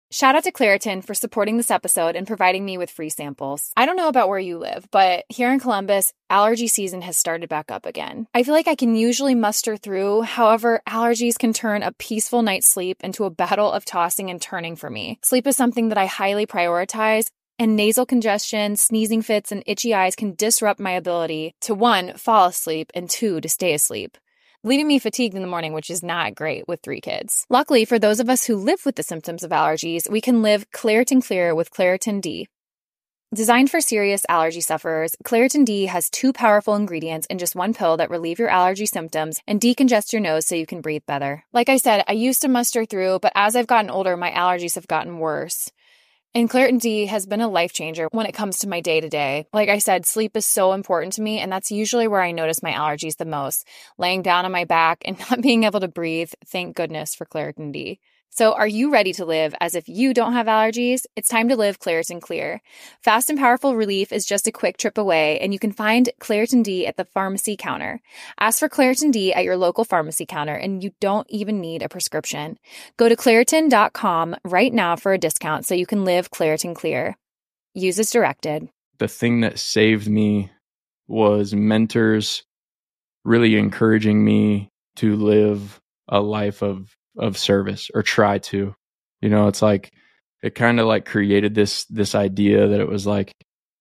Shout out to Claritin for supporting this episode and providing me with free samples. I don't know about where you live, but here in Columbus, allergy season has started back up again. I feel like I can usually muster through. However, allergies can turn a peaceful night's sleep into a battle of tossing and turning for me. Sleep is something that I highly prioritize, and nasal congestion, sneezing fits, and itchy eyes can disrupt my ability to 1, fall asleep, and 2, to stay asleep, leaving me fatigued in the morning, which is not great with 3 kids. Luckily, for those of us who live with the symptoms of allergies, we can live Claritin Clear with Claritin D. Designed for serious allergy sufferers, Claritin D has 2 powerful ingredients in just 1 pill that relieve your allergy symptoms and decongest your nose so you can breathe better. Like I said, I used to muster through, but as I've gotten older, my allergies have gotten worse. And Claritin D has been a life changer when it comes to my day-to-day. Like I said, sleep is so important to me, and that's usually where I notice my allergies the most. Laying down on my back and not being able to breathe, thank goodness for Claritin D. So are you ready to live as if you don't have allergies? It's time to live Claritin Clear. Fast and powerful relief is just a quick trip away, and you can find Claritin D at the pharmacy counter. Ask for Claritin D at your local pharmacy counter, and you don't even need a prescription. Go to Claritin.com right now for a discount so you can live Claritin Clear. Use as directed. The thing that saved me was mentors really encouraging me to live a life of service, or try to. You know, it's like it kind of like created this idea that it was like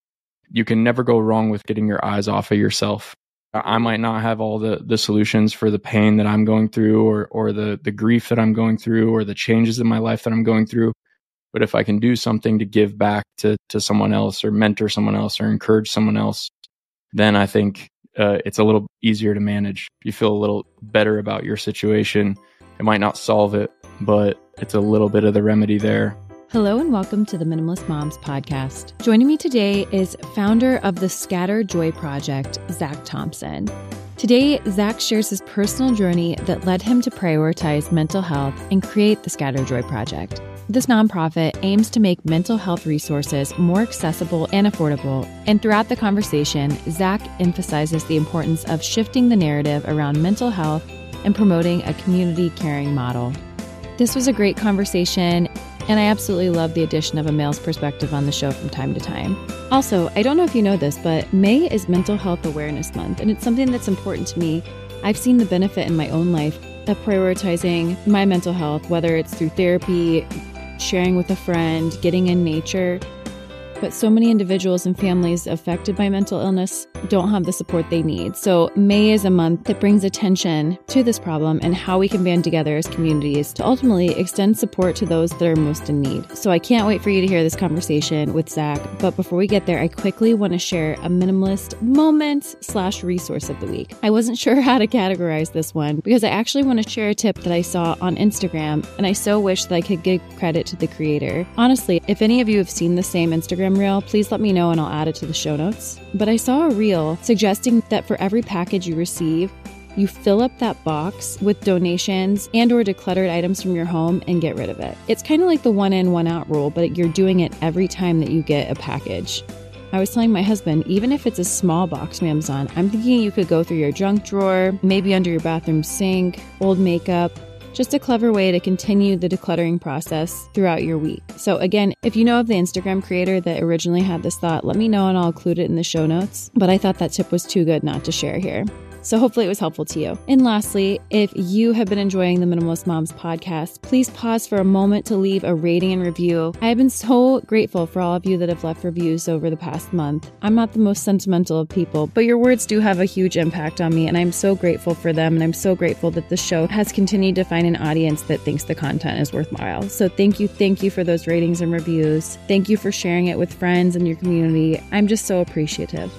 you can never go wrong with getting your eyes off of yourself. I might not have all the solutions for the pain that I'm going through, or the grief that I'm going through, or the changes in my life that I'm going through. But if I can do something to give back to someone else, or mentor someone else, or encourage someone else, then I think it's a little easier to manage. You feel a little better about your situation. It might not solve it, but it's a little bit of the remedy there. Hello and welcome to the Minimalist Moms podcast. Joining me today is founder of the Scatter Joy Project, Zach Thompson. Today, Zach shares his personal journey that led him to prioritize mental health and create the Scatter Joy Project. This nonprofit aims to make mental health resources more accessible and affordable. And throughout the conversation, Zach emphasizes the importance of shifting the narrative around mental health and promoting a community caring model. This was a great conversation, and I absolutely love the addition of a male's perspective on the show from time to time. Also, I don't know if you know this, but May is Mental Health Awareness Month, and it's something that's important to me. I've seen the benefit in my own life of prioritizing my mental health, whether it's through therapy, sharing with a friend, getting in nature. But so many individuals and families affected by mental illness don't have the support they need. So May is a month that brings attention to this problem and how we can band together as communities to ultimately extend support to those that are most in need. So I can't wait for you to hear this conversation with Zach. But before we get there, I quickly want to share a minimalist moment/resource of the week. I wasn't sure how to categorize this one because I actually want to share a tip that I saw on Instagram, and I so wish that I could give credit to the creator. Honestly, if any of you have seen the same Instagram reel, please let me know and I'll add it to the show notes. But I saw a reel suggesting that for every package you receive, you fill up that box with donations and or decluttered items from your home and get rid of it. It's kind of like the one in, one out rule, but you're doing it every time that you get a package. I was telling my husband, even if it's a small box from Amazon, I'm thinking you could go through your junk drawer, maybe under your bathroom sink, old makeup. Just a clever way to continue the decluttering process throughout your week. So again, if you know of the Instagram creator that originally had this thought, let me know and I'll include it in the show notes. But I thought that tip was too good not to share here. So hopefully it was helpful to you. And lastly, if you have been enjoying the Minimalist Moms podcast, please pause for a moment to leave a rating and review. I have been so grateful for all of you that have left reviews over the past month. I'm not the most sentimental of people, but your words do have a huge impact on me, and I'm so grateful for them. And I'm so grateful that the show has continued to find an audience that thinks the content is worthwhile. So thank you for those ratings and reviews. Thank you for sharing it with friends and your community. I'm just so appreciative.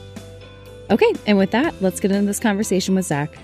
Okay, and with that, let's get into this conversation with Zach.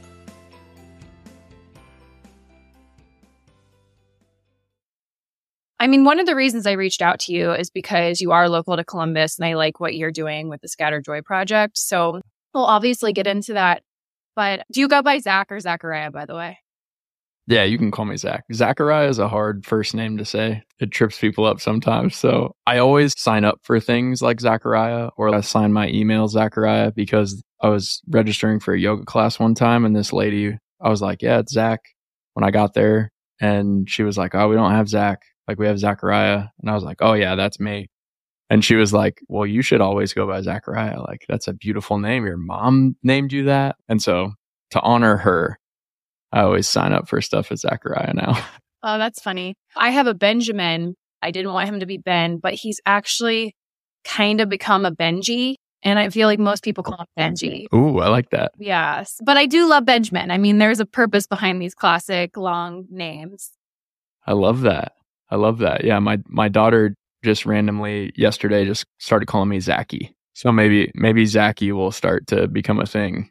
I mean, one of the reasons I reached out to you is because you are local to Columbus and I like what you're doing with the Scatter Joy Project. So we'll obviously get into that. But do you go by Zach or Zachariah, by the way? Yeah, you can call me Zach. Zachariah is a hard first name to say. It trips people up sometimes. So I always sign up for things like Zachariah, or I sign my email Zachariah, because I was registering for a yoga class one time and this lady, I was like, yeah, it's Zach when I got there. And she was like, oh, we don't have Zach. Like we have Zachariah. And I was like, oh yeah, that's me. And she was like, well, you should always go by Zachariah. Like that's a beautiful name. Your mom named you that. And so to honor her, I always sign up for stuff as Zachariah now. Oh, that's funny. I have a Benjamin. I didn't want him to be Ben, but he's actually kind of become a Benji. And I feel like most people call him Benji. Ooh, I like that. Yes. But I do love Benjamin. I mean, there's a purpose behind these classic long names. I love that. Yeah, my daughter just randomly yesterday just started calling me Zachy. So maybe Zachy will start to become a thing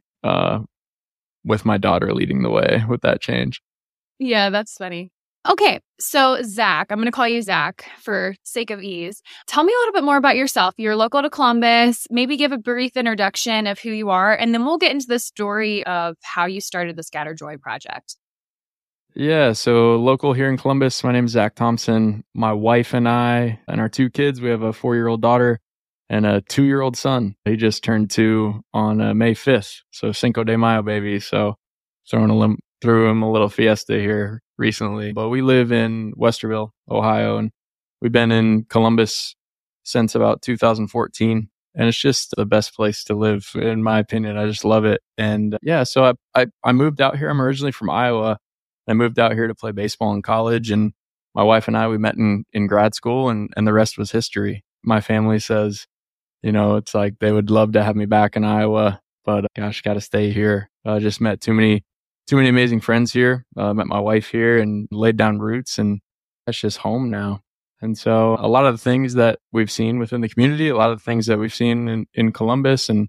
with my daughter leading the way with that change. Yeah, that's funny. Okay, so Zach, I'm going to call you Zach for sake of ease. Tell me a little bit more about yourself. You're local to Columbus. Maybe give a brief introduction of who you are, and then we'll get into the story of how you started the Scatter Joy Project. Yeah, so local here in Columbus. My name is Zach Thompson. My wife and I and our 2 kids, we have a 4-year-old daughter and a 2-year-old son. He just turned 2 on May 5th, so Cinco de Mayo, baby. So threw him a little fiesta here recently. But we live in Westerville, Ohio, and we've been in Columbus since about 2014. And it's just the best place to live, in my opinion. I just love it. And yeah, so I moved out here. I'm originally from Iowa. I moved out here to play baseball in college, and my wife and I, we met in grad school, and the rest was history. My family says, it's like they would love to have me back in Iowa, but gosh, got to stay here. I just met too many amazing friends here. Met my wife here and laid down roots, and that's just home now. And so a lot of the things that we've seen within the community, a lot of the things that we've seen in Columbus and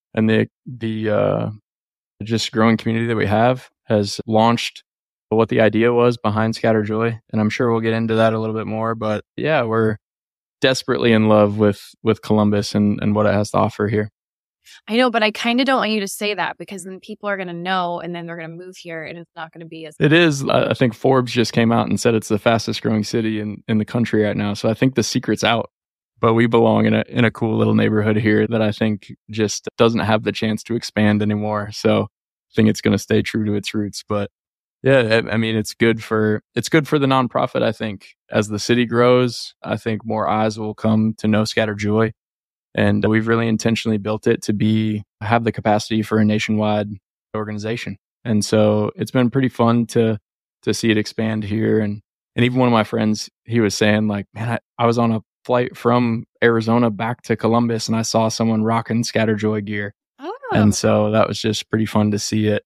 the just growing community that we have has launched what the idea was behind Scatter Joy. And I'm sure we'll get into that a little bit more. But yeah, we're desperately in love with Columbus and what it has to offer here. I know, but I kind of don't want you to say that because then people are going to know and then they're going to move here and it's not going to be as... It is. I think Forbes just came out and said it's the fastest growing city in the country right now. So I think the secret's out. But we belong in a cool little neighborhood here that I think just doesn't have the chance to expand anymore. So I think it's going to stay true to its roots. But yeah, I mean, it's good for the nonprofit. I think as the city grows, I think more eyes will come to know Scatter Joy. And we've really intentionally built it to have the capacity for a nationwide organization. And so it's been pretty fun to see it expand here. And even one of my friends, he was saying like, man, I was on a flight from Arizona back to Columbus and I saw someone rocking Scatter Joy gear. Oh. And so that was just pretty fun to see it.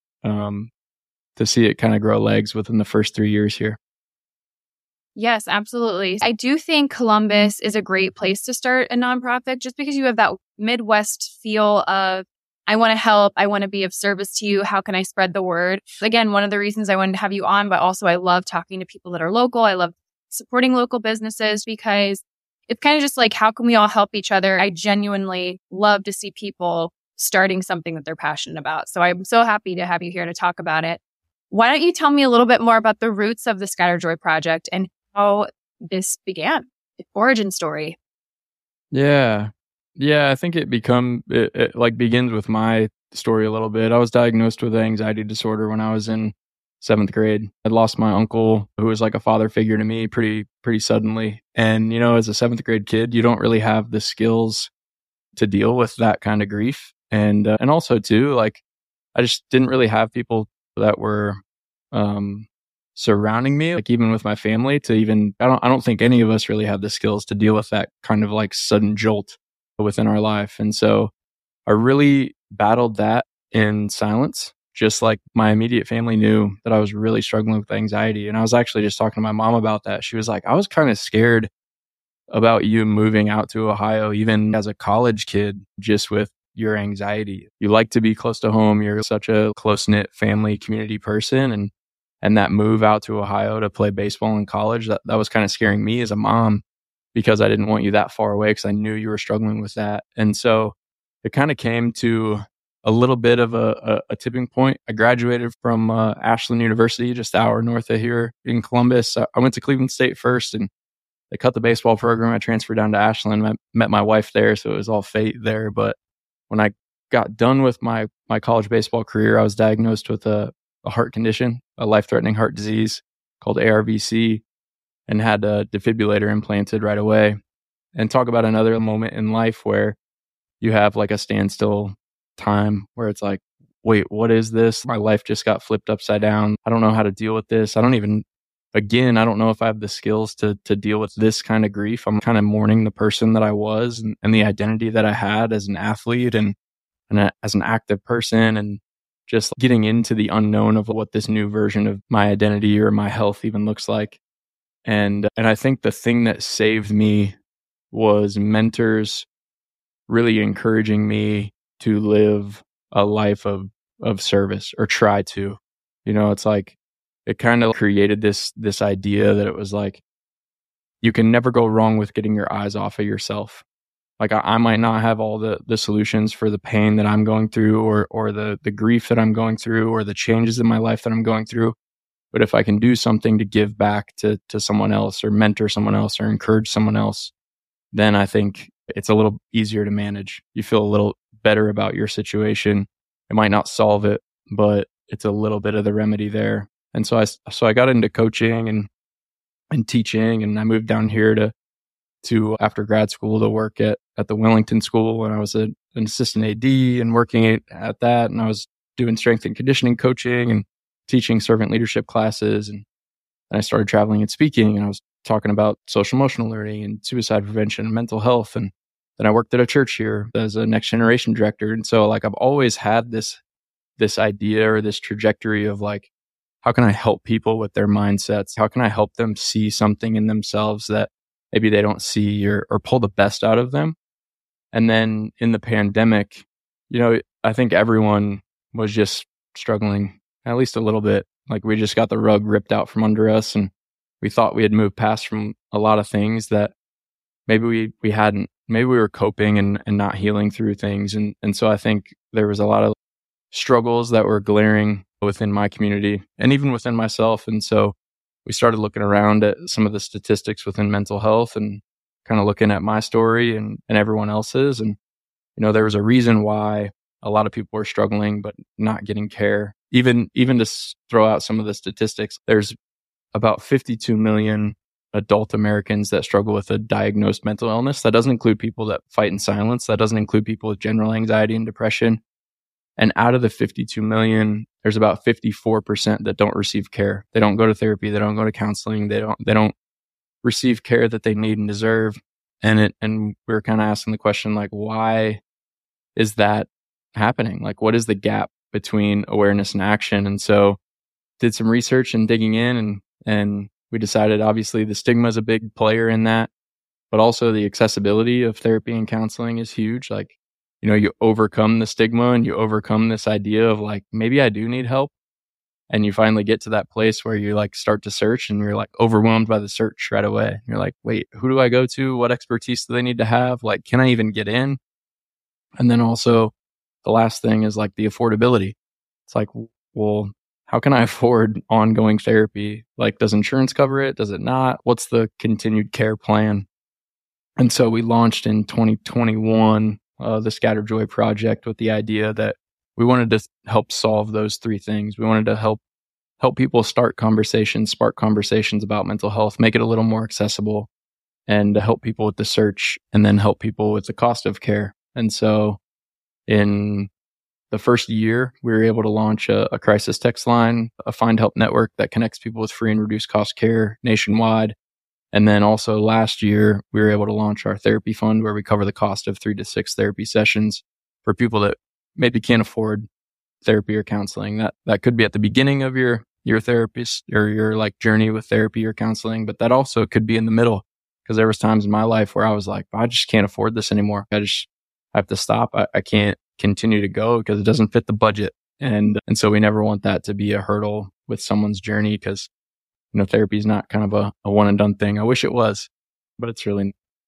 To see it kind of grow legs within the first 3 years here. Yes, absolutely. I do think Columbus is a great place to start a nonprofit just because you have that Midwest feel of, I want to help, I want to be of service to you. How can I spread the word? Again, one of the reasons I wanted to have you on, but also I love talking to people that are local. I love supporting local businesses because it's kind of just like, how can we all help each other? I genuinely love to see people starting something that they're passionate about. So I'm so happy to have you here to talk about it. Why don't you tell me a little bit more about the roots of the Scatter Joy Project and how this began, the origin story? Yeah, I think it begins with my story a little bit. I was diagnosed with an anxiety disorder when I was in 7th grade. I lost my uncle, who was like a father figure to me pretty suddenly. And, as a 7th grade kid, you don't really have the skills to deal with that kind of grief. And also too, like, I just didn't really have people that were surrounding me, like even with my family, I don't think any of us really had the skills to deal with that kind of like sudden jolt within our life. And so I really battled that in silence, just like my immediate family knew that I was really struggling with anxiety. And I was actually just talking to my mom about that. She was like, I was kind of scared about you moving out to Ohio, even as a college kid, just with your anxiety. You like to be close to home. You're such a close-knit family community person. And that move out to Ohio to play baseball in college, that was kind of scaring me as a mom because I didn't want you that far away because I knew you were struggling with that. And so it kind of came to a little bit of a tipping point. I graduated from Ashland University, just an hour north of here in Columbus. I went to Cleveland State first and they cut the baseball program. I transferred down to Ashland. I met my wife there, so it was all fate there. But when I got done with my college baseball career, I was diagnosed with a heart condition, a life-threatening heart disease called ARVC. and had a defibrillator implanted right away. And talk about another moment in life where you have like a standstill time where it's like, wait, what is this? My life just got flipped upside down. I don't know how to deal with this. I don't know if I have the skills to deal with this kind of grief. I'm kind of mourning the person that I was and the identity that I had as an athlete and as an active person, and just getting into the unknown of what this new version of my identity or my health even looks like. And I think the thing that saved me was mentors really encouraging me to live a life of service, or try to. It's like it kind of created this idea that it was like you can never go wrong with getting your eyes off of yourself. Like I might not have all the solutions for the pain that I'm going through, or the grief that I'm going through, or the changes in my life that I'm going through. But if I can do something to give back to someone else, or mentor someone else, or encourage someone else, then I think it's a little easier to manage. You feel a little better about your situation. It might not solve it, but it's a little bit of the remedy there. And so I got into coaching and teaching, and I moved down here to after grad school to work at the Wellington School, and I was an assistant AD and working at that, and I was doing strength and conditioning coaching and teaching servant leadership classes, and I started traveling and speaking, and I was talking about social emotional learning and suicide prevention and mental health. And then I worked at a church here as a next generation director. And so like I've always had this idea or this trajectory of like, how can I help people with their mindsets? How can I help them see something in themselves that maybe they don't see, or pull the best out of them? And then in the pandemic, I think everyone was just struggling at least a little bit. Like we just got the rug ripped out from under us, and we thought we had moved past from a lot of things that maybe we hadn't. Maybe we were coping and not healing through things. And so I think there was a lot of struggles that were glaring within my community and even within myself. And so we started looking around at some of the statistics within mental health and kind of looking at my story and everyone else's. And, there was a reason why a lot of people were struggling, but not getting care. Even to throw out some of the statistics, there's about 52 million adult Americans that struggle with a diagnosed mental illness. That doesn't include people that fight in silence. That doesn't include people with general anxiety and depression. And out of the 52 million, there's about 54% that don't receive care. They don't go to therapy. They don't go to counseling. They don't receive care that they need and deserve. And we were kind of asking the question, like, why is that happening? Like, what is the gap between awareness and action? And so did some research and digging in, and we decided obviously the stigma is a big player in that, but also the accessibility of therapy and counseling is huge. Like, you overcome the stigma and you overcome this idea of like, maybe I do need help. And you finally get to that place where you like start to search and you're like overwhelmed by the search right away. You're like, wait, who do I go to? What expertise do they need to have? Like, can I even get in? And then also the last thing is like the affordability. It's like, well, how can I afford ongoing therapy? Like, does insurance cover it? Does it not? What's the continued care plan? And so we launched in 2021, the Scattered Joy Project, with the idea that we wanted to help solve those three things. We wanted to help people start conversations, spark conversations about mental health, make it a little more accessible, and to help people with the search, and then help people with the cost of care. And so in the first year, we were able to launch a crisis text line, a Find Help network that connects people with free and reduced cost care nationwide. And then also last year, we were able to launch our therapy fund, where we cover the cost of 3 to 6 therapy sessions for people that maybe can't afford therapy or counseling. That could be at the beginning of your therapist or your like journey with therapy or counseling, but that also could be in the middle. Because there was times in my life where I was like, I just can't afford this anymore. I have to stop. I can't continue to go because it doesn't fit the budget. And so we never want that to be a hurdle with someone's journey, because therapy is not kind of a one and done thing. I wish it was, but it's really.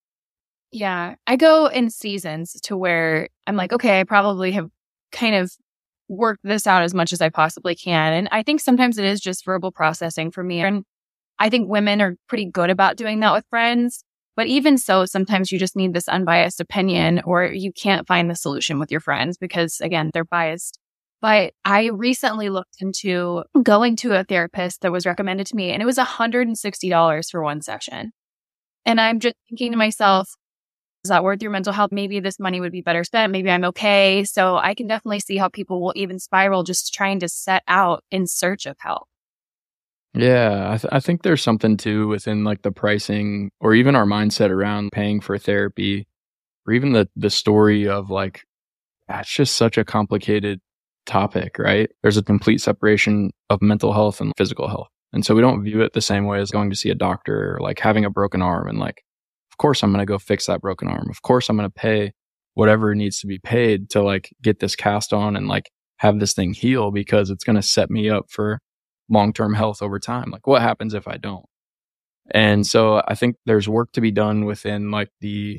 Yeah. I go in seasons to where I'm like, okay, I probably have kind of worked this out as much as I possibly can. And I think sometimes it is just verbal processing for me. And I think women are pretty good about doing that with friends. But even so, sometimes you just need this unbiased opinion, or you can't find the solution with your friends because, again, they're biased. But I recently looked into going to a therapist that was recommended to me, and it was $160 for one session. And I'm just thinking to myself, is that worth your mental health? Maybe this money would be better spent. Maybe I'm okay. So I can definitely see how people will even spiral just trying to set out in search of help. Yeah, I think there's something too within like the pricing or even our mindset around paying for therapy or even the story of like, it's just such a complicated topic, right? There's a complete separation of mental health and physical health. And so we don't view it the same way as going to see a doctor or like having a broken arm and like, of course I'm going to go fix that broken arm. Of course I'm going to pay whatever needs to be paid to like get this cast on and like have this thing heal because it's going to set me up for long-term health over time. Like what happens if I don't? And so I think there's work to be done within like the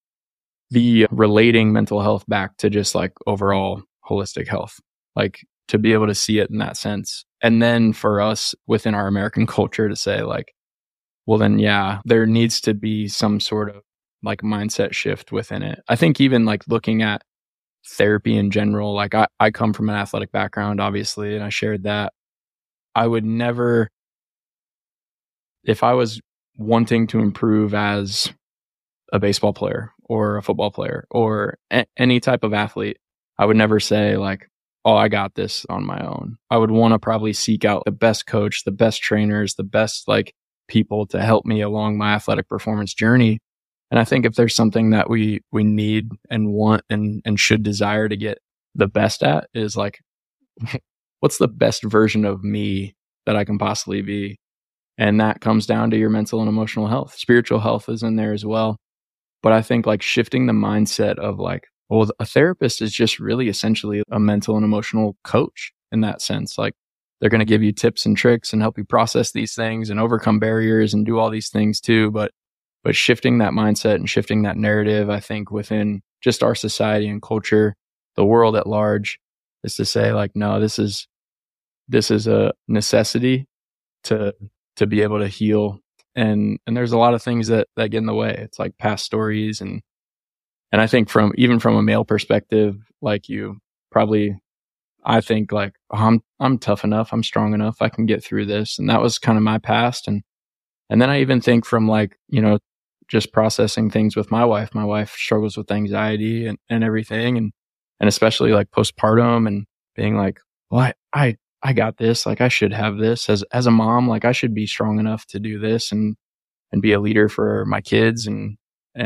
relating mental health back to just like overall holistic health, like to be able to see it in that sense. And then for us within our American culture to say like, well then, yeah, there needs to be some sort of like mindset shift within it. I think even like looking at therapy in general, like I come from an athletic background, obviously, and I shared that. I would never, if I was wanting to improve as a baseball player or a football player or any type of athlete, I would never say like, oh, I got this on my own. I would want to probably seek out the best coach, the best trainers, the best like people to help me along my athletic performance journey. And I think if there's something that we need and want and should desire to get the best at is like, what's the best version of me that I can possibly be? And that comes down to your mental and emotional health. Spiritual health is in there as well. But I think like shifting the mindset of like, well, a therapist is just really essentially a mental and emotional coach in that sense. Like they're going to give you tips and tricks and help you process these things and overcome barriers and do all these things too. But shifting that mindset and shifting that narrative, I think within just our society and culture, the world at large, is to say like, no, this is a necessity to be able to heal. And there's a lot of things that get in the way. It's like past stories. And I think even from a male perspective, like you probably, I think like, oh, I'm tough enough. I'm strong enough. I can get through this. And that was kind of my past. And then I even think from like, just processing things with my wife. My wife struggles with anxiety and everything. And especially like postpartum and being like, well, I got this. Like I should have this as a mom. Like I should be strong enough to do this and be a leader for my kids. And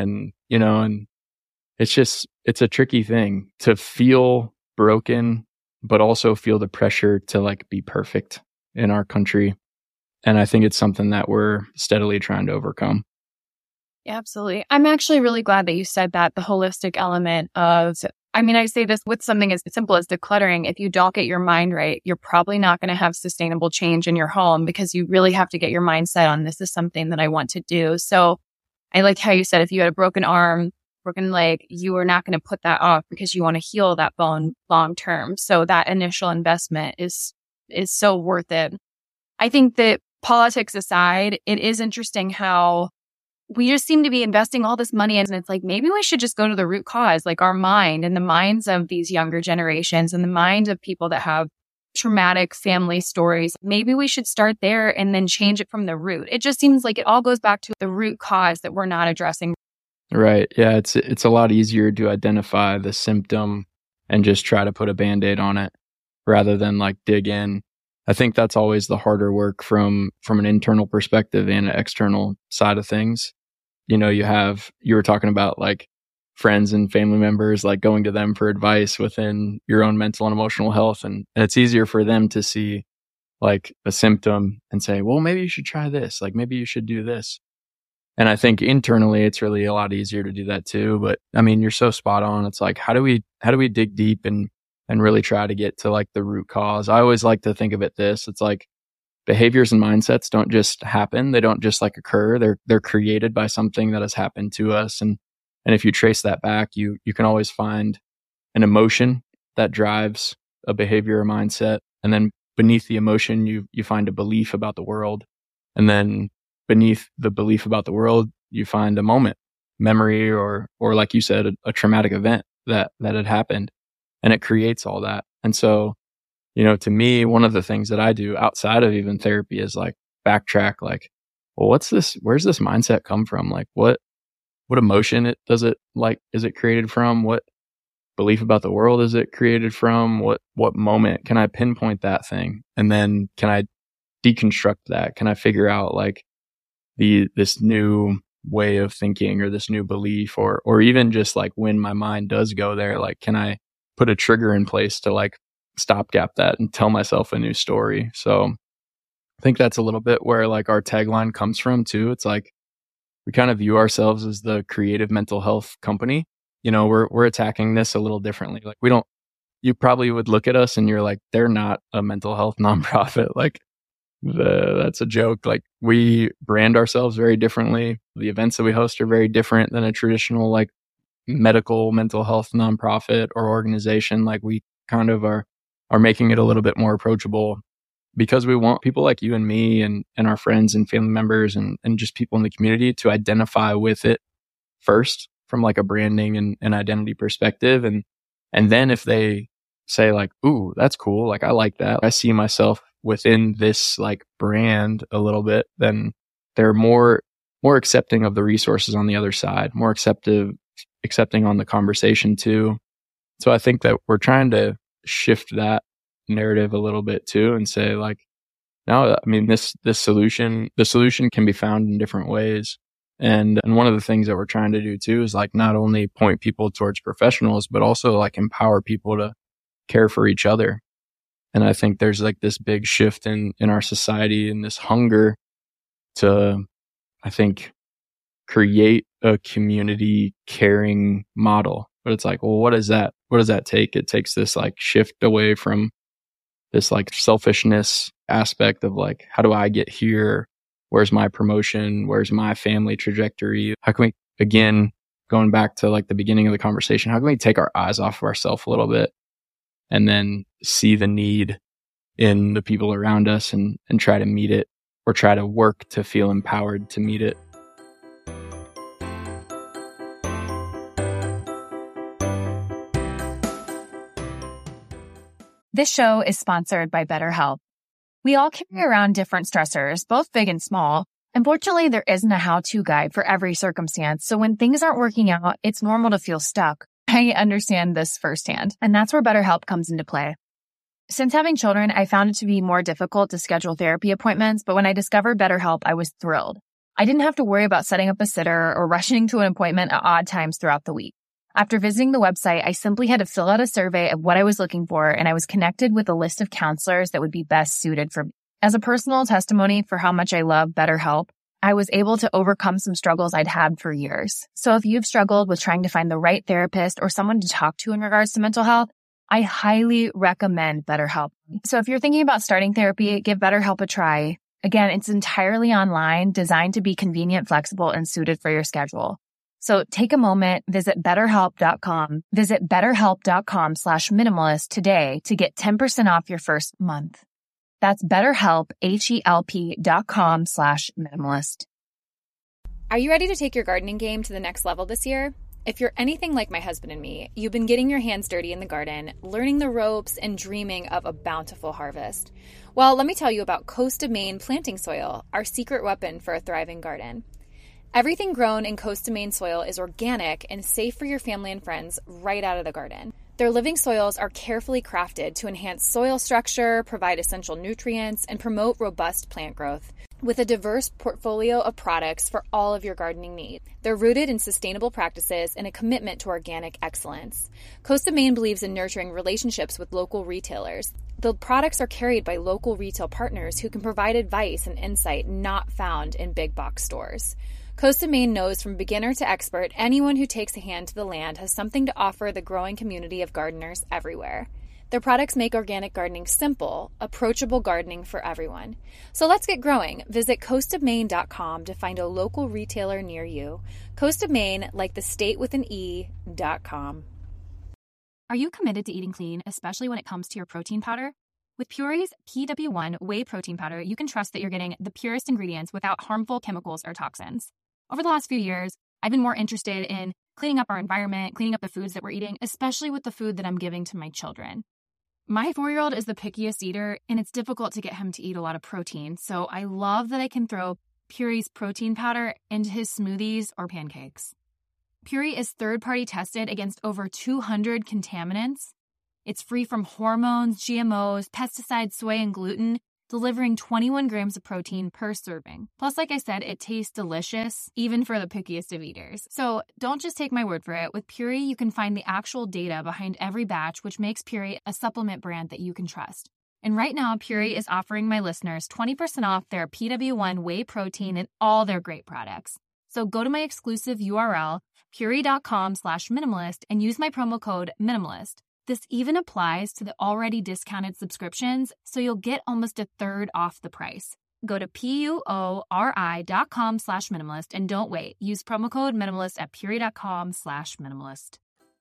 it's a tricky thing to feel broken, but also feel the pressure to like be perfect in our country. And I think it's something that we're steadily trying to overcome. Yeah, absolutely. I'm actually really glad that you said that, the holistic element of, I say this with something as simple as decluttering. If you don't get your mind right, you're probably not going to have sustainable change in your home because you really have to get your mindset on this is something that I want to do. So I like how you said, if you had a broken arm, broken leg, you are not going to put that off because you want to heal that bone long term. So that initial investment is so worth it. I think that politics aside, it is interesting how we just seem to be investing all this money in, and it's like, maybe we should just go to the root cause, like our mind and the minds of these younger generations and the minds of people that have traumatic family stories. Maybe we should start there and then change it from the root. It just seems like it all goes back to the root cause that we're not addressing. Right. Yeah. It's a lot easier to identify the symptom and just try to put a Band-Aid on it rather than like dig in. I think that's always the harder work from an internal perspective and an external side of things. You were talking about like friends and family members, like going to them for advice within your own mental and emotional health. And it's easier for them to see like a symptom and say, well, maybe you should try this. Like maybe you should do this. And I think internally it's really a lot easier to do that too. But you're so spot on. It's like, how do we dig deep and really try to get to like the root cause? I always like to think of it this. It's like behaviors and mindsets don't just happen. They don't just like occur. They're created by something that has happened to us. And if you trace that back, you can always find an emotion that drives a behavior or mindset. And then beneath the emotion, you find a belief about the world. And then beneath the belief about the world, you find a moment, memory, or like you said, a traumatic event that had happened. And it creates all that. And so to me, one of the things that I do outside of even therapy is like backtrack, like, well, what's this? Where's this mindset come from? Like, what emotion is it created from? What belief about the world is it created from? What moment can I pinpoint that thing? And then can I deconstruct that? Can I figure out like this new way of thinking or this new belief, or even just like when my mind does go there, like, can I put a trigger in place to like stopgap that and tell myself a new story? So I think that's a little bit where like our tagline comes from too. It's like, we kind of view ourselves as the creative mental health company. We're attacking this a little differently. Like, you probably would look at us and you're like, they're not a mental health nonprofit. Like, that's a joke. Like, we brand ourselves very differently. The events that we host are very different than a traditional like medical mental health nonprofit or organization. Like, we kind of are making it a little bit more approachable, because we want people like you and me and our friends and family members and just people in the community to identify with it first from like a branding and identity perspective. And then if they say like, ooh, that's cool, like, I like that, I see myself within this like brand a little bit, then they're more accepting of the resources on the other side, more accepting on the conversation too. So I think that we're trying to shift that narrative a little bit too, and say like, no, I mean, the solution can be found in different ways. And one of the things that we're trying to do too is like not only point people towards professionals, but also like empower people to care for each other. And I think there's like this big shift in our society and this hunger to, I think, create a community caring model. But it's like, well, what does that take? It takes this like shift away from this like selfishness aspect of like, how do I get here? Where's my promotion? Where's my family trajectory? How can we, again, going back to like the beginning of the conversation, how can we take our eyes off of ourselves a little bit and then see the need in the people around us and try to meet it, or try to work to feel empowered to meet it? This show is sponsored by BetterHelp. We all carry around different stressors, both big and small. Unfortunately, there isn't a how-to guide for every circumstance, so when things aren't working out, it's normal to feel stuck. I understand this firsthand, and that's where BetterHelp comes into play. Since having children, I found it to be more difficult to schedule therapy appointments, but when I discovered BetterHelp, I was thrilled. I didn't have to worry about setting up a sitter or rushing to an appointment at odd times throughout the week. After visiting the website, I simply had to fill out a survey of what I was looking for, and I was connected with a list of counselors that would be best suited for me. As a personal testimony for how much I love BetterHelp, I was able to overcome some struggles I'd had for years. So if you've struggled with trying to find the right therapist or someone to talk to in regards to mental health, I highly recommend BetterHelp. So if you're thinking about starting therapy, give BetterHelp a try. Again, it's entirely online, designed to be convenient, flexible, and suited for your schedule. So take a moment, visit BetterHelp.com/minimalist today to get 10% off your first month. That's BetterHelp, HELP.com/minimalist. Are you ready to take your gardening game to the next level this year? If you're anything like my husband and me, you've been getting your hands dirty in the garden, learning the ropes, and dreaming of a bountiful harvest. Well, let me tell you about Coast of Maine planting soil, our secret weapon for a thriving garden. Everything grown in Coast of Maine soil is organic and safe for your family and friends right out of the garden. Their living soils are carefully crafted to enhance soil structure, provide essential nutrients, and promote robust plant growth. With a diverse portfolio of products for all of your gardening needs, they're rooted in sustainable practices and a commitment to organic excellence. Coast of Maine believes in nurturing relationships with local retailers. The products are carried by local retail partners who can provide advice and insight not found in big box stores. Coast of Maine knows from beginner to expert, anyone who takes a hand to the land has something to offer the growing community of gardeners everywhere. Their products make organic gardening simple, approachable gardening for everyone. So let's get growing. Visit coastofmaine.com to find a local retailer near you. Coast of Maine, like the state with an E.com. Are you committed to eating clean, especially when it comes to your protein powder? With Puree's PW1 whey protein powder, you can trust that you're getting the purest ingredients without harmful chemicals or toxins. Over the last few years, I've been more interested in cleaning up our environment, cleaning up the foods that we're eating, especially with the food that I'm giving to my children. My 4-year-old is the pickiest eater, and it's difficult to get him to eat a lot of protein. So I love that I can throw Puree's protein powder into his smoothies or pancakes. Puree is third-party tested against over 200 contaminants. It's free from hormones, GMOs, pesticides, soy, and gluten, delivering 21 grams of protein per serving. Plus, like I said, it tastes delicious, even for the pickiest of eaters. So don't just take my word for it. With Puree, you can find the actual data behind every batch, which makes Puree a supplement brand that you can trust. And right now, Puree is offering my listeners 20% off their PW1 whey protein and all their great products. So go to my exclusive URL, puree.com/minimalist, and use my promo code MINIMALIST. This even applies to the already discounted subscriptions, so you'll get almost a third off the price. Go to PUORI.com/minimalist and don't wait. Use promo code MINIMALIST at puree.com/minimalist.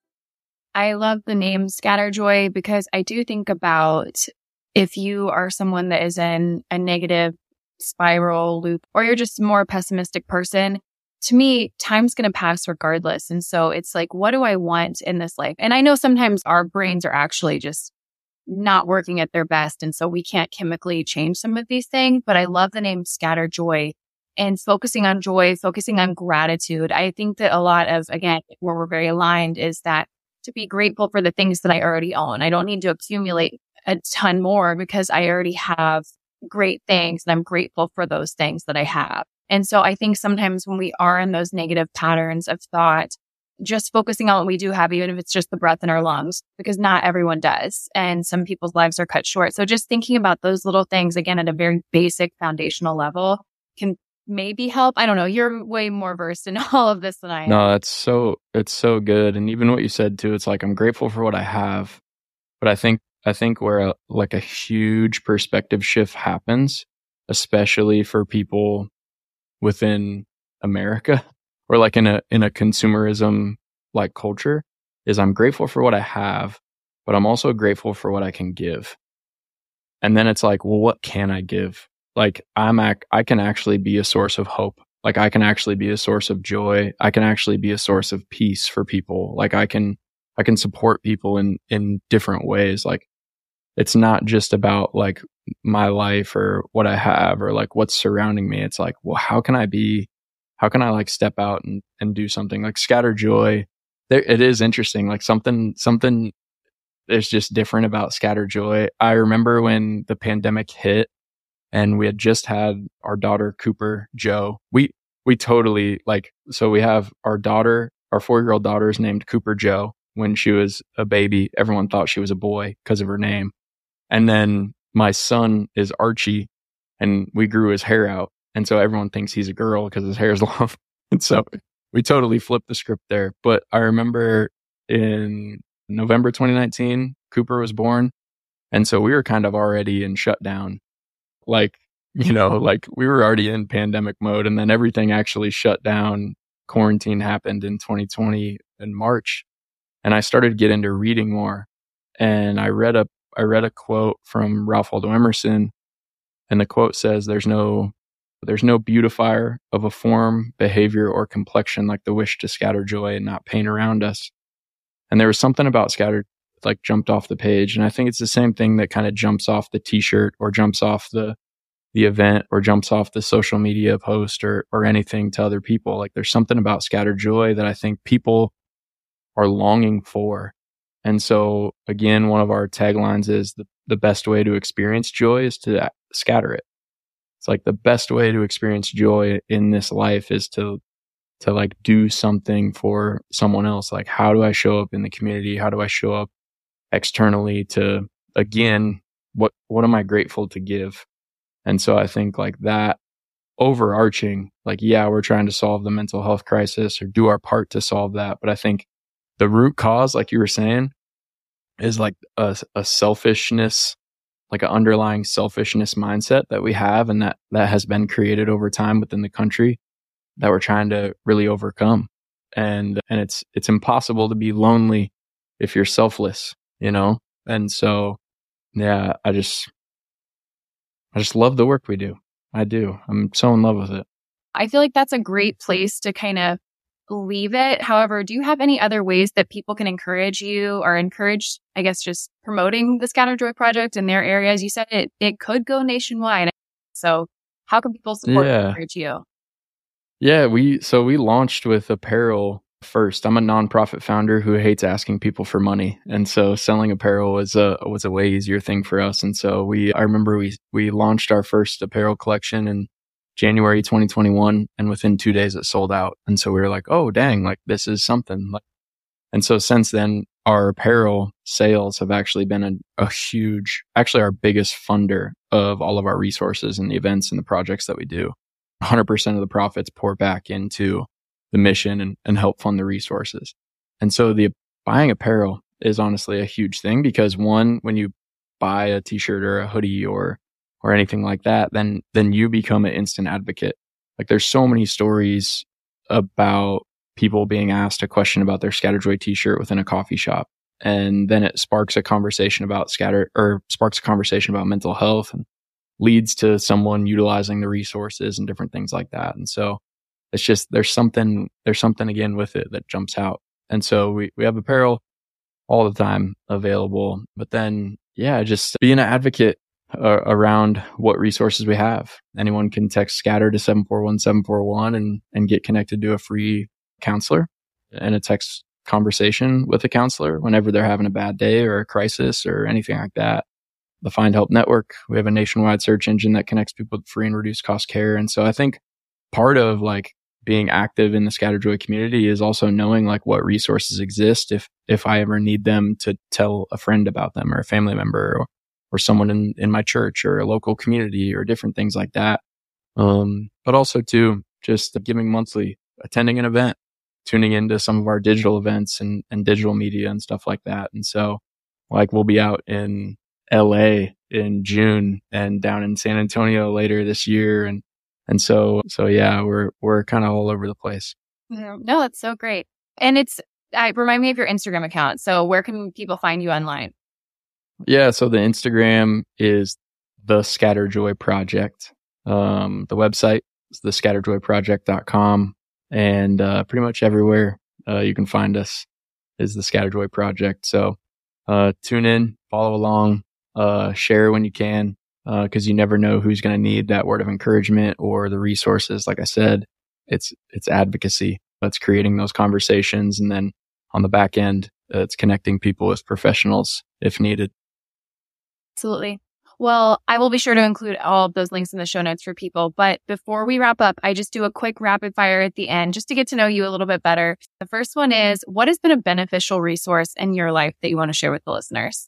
I love the name Scatterjoy because I do think about if you are someone that is in a negative spiral loop or you're just a more pessimistic person, to me, time's going to pass regardless. And so it's like, what do I want in this life? And I know sometimes our brains are actually just not working at their best. And so we can't chemically change some of these things. But I love the name Scatterjoy and focusing on joy, focusing on gratitude. I think that a lot of, again, where we're very aligned is that to be grateful for the things that I already own. I don't need to accumulate a ton more because I already have great things and I'm grateful for those things that I have. And so I think sometimes when we are in those negative patterns of thought, just focusing on what we do have, even if it's just the breath in our lungs, because not everyone does. And some people's lives are cut short. So just thinking about those little things, again, at a very basic foundational level can maybe help. I don't know. You're way more versed in all of this than I am. No, it's so good. And even what you said too, it's like, I'm grateful for what I have. But I think where like a huge perspective shift happens, especially for people within America or like in a consumerism like culture, is I'm grateful for what I have, but I'm also grateful for what I can give. And then it's like, well, what can I give? Like I can actually be a source of hope. Like I can actually be a source of joy. I can actually be a source of peace for people. Like I can support people in different ways. Like it's not just about like my life or what I have or like what's surrounding me. It's like, well, how can I like step out and do something like Scatterjoy? There, it is interesting. Like something is just different about Scatterjoy. I remember when the pandemic hit and we had just had our daughter, Cooper Joe. We totally like, so we have our daughter, our 4-year-old daughter is named Cooper Joe. When she was a baby, everyone thought she was a boy because of her name. And then my son is Archie and we grew his hair out. And so everyone thinks he's a girl because his hair is long. And so we totally flipped the script there. But I remember in November 2019, Cooper was born. And so we were kind of already in shutdown. Like, you know, like we were already in pandemic mode and then everything actually shut down. Quarantine happened in 2020 in March. And I started to get into reading more. And I read a quote from Ralph Waldo Emerson. And the quote says, there's no beautifier of a form, behavior, or complexion like the wish to scatter joy and not pain around us. And there was something about scattered, like jumped off the page. And I think it's the same thing that kind of jumps off the t-shirt or jumps off the event or jumps off the social media post or anything to other people. Like there's something about scattered joy that I think people are longing for. And so again, one of our taglines is the best way to experience joy is to scatter it. It's like the best way to experience joy in this life is to like do something for someone else. Like, how do I show up in the community? How do I show up externally to, again, what am I grateful to give? And so I think like that overarching, like, yeah, we're trying to solve the mental health crisis or do our part to solve that. But I think the root cause, like you were saying, is like a selfishness, like an underlying selfishness mindset that we have and that has been created over time within the country that we're trying to really overcome. And it's impossible to be lonely if you're selfless, you know? And so, yeah, I just love the work we do. I do. I'm so in love with it. I feel like that's a great place to kind of leave it. However, do you have any other ways that people can encourage you or encourage, I guess, just promoting the Scattered Joy Project in their areas? You said it could go nationwide. So how can people support and encourage you? Yeah, we launched with apparel first. I'm a nonprofit founder who hates asking people for money. And so selling apparel was a way easier thing for us. And so I remember we launched our first apparel collection in January 2021, and within 2 days it sold out. And so we were like, oh, dang, like this is something. And so since then, our apparel sales have actually been a huge, actually our biggest funder of all of our resources and the events and the projects that we do. 100% of the profits pour back into the mission and help fund the resources. And so the buying apparel is honestly a huge thing because one, when you buy a t-shirt or a hoodie or anything like that, then you become an instant advocate. Like there's so many stories about people being asked a question about their Scattered Joy t-shirt within a coffee shop. And then it sparks a conversation about mental health and leads to someone utilizing the resources and different things like that. And so it's just, there's something again with it that jumps out. And so we have apparel all the time available, but then, yeah, just being an advocate around what resources we have. Anyone can text Scatter to 741-741 and get connected to a free counselor and a text conversation with a counselor whenever they're having a bad day or a crisis or anything like that. The Find Help Network, we have a nationwide search engine that connects people with free and reduced cost care. And so I think part of like being active in the Scattered Joy community is also knowing like what resources exist if I ever need them to tell a friend about them or a family member or someone in my church or a local community or different things like that. But also too, just giving monthly, attending an event, tuning into some of our digital events and digital media and stuff like that. And so like we'll be out in LA in June and down in San Antonio later this year. And so yeah, we're kind of all over the place. No, that's so great. And remind me of your Instagram account. So where can people find you online? Yeah. So the Instagram is the Scattered Joy Project. The website is thescatteredjoyproject.com, and pretty much everywhere you can find us is the Scattered Joy Project. So tune in, follow along, share when you can, because you never know who's going to need that word of encouragement or the resources. Like I said, it's advocacy. It's creating those conversations, and then on the back end, it's connecting people with professionals if needed. Absolutely. Well, I will be sure to include all of those links in the show notes for people. But before we wrap up, I just do a quick rapid fire at the end just to get to know you a little bit better. The first one is, what has been a beneficial resource in your life that you want to share with the listeners?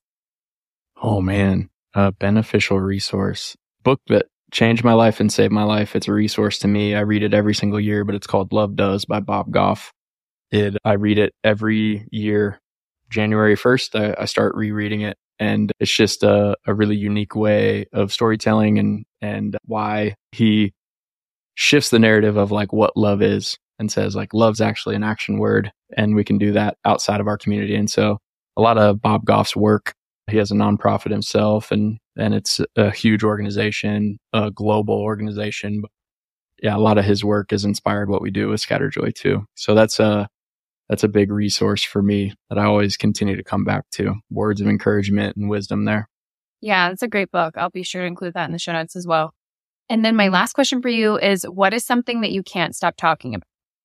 Oh man, a beneficial resource. Book that changed my life and saved my life. It's a resource to me. I read it every single year, but it's called Love Does by Bob Goff. I read it every year. January 1st, I start rereading it. And it's just a really unique way of storytelling and why he shifts the narrative of like what love is and says like love's actually an action word and we can do that outside of our community. And so a lot of Bob Goff's work, he has a nonprofit himself and it's a huge organization, a global organization. But yeah, a lot of his work has inspired what we do with Scattered Joy too. So that's a big resource for me that I always continue to come back to. Words of encouragement and wisdom there. Yeah, it's a great book. I'll be sure to include that in the show notes as well. And then my last question for you is, what is something that you can't stop talking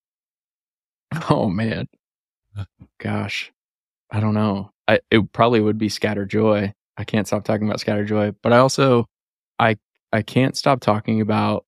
about? Oh man. Gosh, I don't know. It probably would be Scattered Joy. I can't stop talking about Scattered Joy, but I also, I can't stop talking about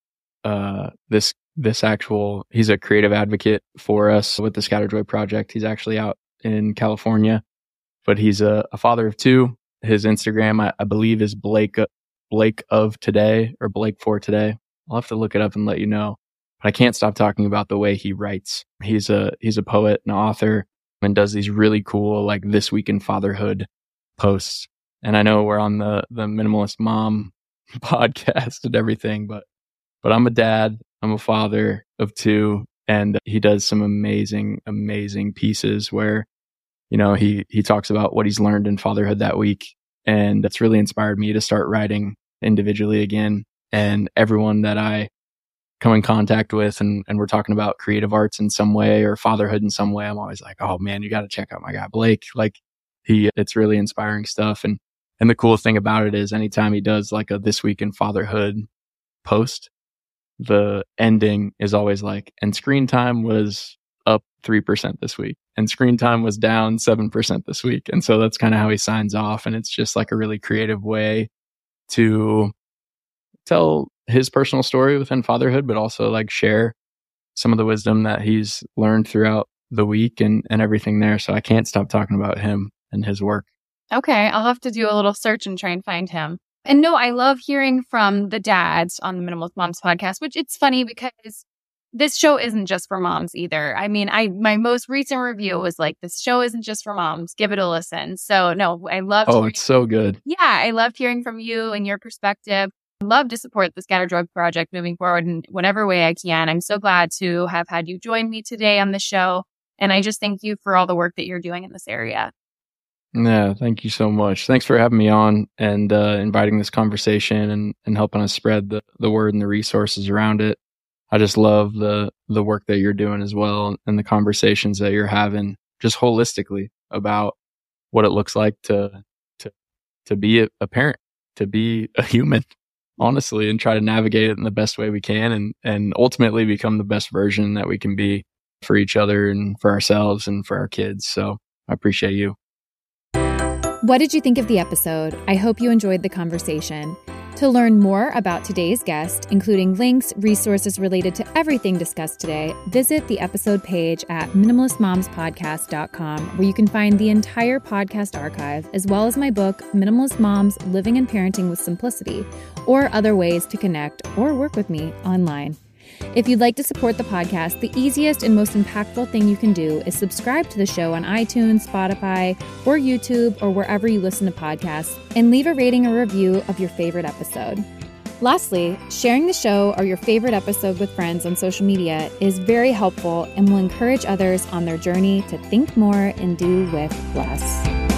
he's a creative advocate for us with the Scattered Joy Project. He's actually out in California, but he's a father of two. His Instagram, I believe, is Blake of Today or Blake for Today. I'll have to look it up and let you know. But I can't stop talking about the way he writes. He's a poet and author and does these really cool, like This Week in Fatherhood posts. And I know we're on the Minimalist Mom podcast and everything, but I'm a dad. I'm a father of two, and he does some amazing, amazing pieces where, you know, he talks about what he's learned in fatherhood that week. And that's really inspired me to start writing individually again. And everyone that I come in contact with and we're talking about creative arts in some way or fatherhood in some way, I'm always like, oh man, you got to check out my guy Blake. Like it's really inspiring stuff. And the cool thing about it is anytime he does like a This Week in Fatherhood post, the ending is always like, and screen time was up 3% this week and screen time was down 7% this week. And so that's kind of how he signs off. And it's just like a really creative way to tell his personal story within fatherhood, but also like share some of the wisdom that he's learned throughout the week and everything there. So I can't stop talking about him and his work. Okay. I'll have to do a little search and try and find him. And no, I love hearing from the dads on the Minimalist Moms podcast, which it's funny because this show isn't just for moms either. I mean, my most recent review was like, this show isn't just for moms. Give it a listen. So no, I love. Oh, it's so good. Yeah. I love hearing from you and your perspective. I'd love to support the Scattered Joy Project moving forward in whatever way I can. I'm so glad to have had you join me today on the show. And I just thank you for all the work that you're doing in this area. Yeah, thank you so much. Thanks for having me on and inviting this conversation and helping us spread the word and the resources around it. I just love the work that you're doing as well and the conversations that you're having just holistically about what it looks like to be a parent, to be a human, honestly, and try to navigate it in the best way we can and ultimately become the best version that we can be for each other and for ourselves and for our kids. So I appreciate you. What did you think of the episode? I hope you enjoyed the conversation. To learn more about today's guest, including links, resources related to everything discussed today, visit the episode page at minimalistmomspodcast.com, where you can find the entire podcast archive, as well as my book, Minimalist Moms: Living and Parenting with Simplicity, or other ways to connect or work with me online. If you'd like to support the podcast, the easiest and most impactful thing you can do is subscribe to the show on iTunes, Spotify, or YouTube, or wherever you listen to podcasts, and leave a rating or review of your favorite episode. Lastly, sharing the show or your favorite episode with friends on social media is very helpful and will encourage others on their journey to think more and do with less.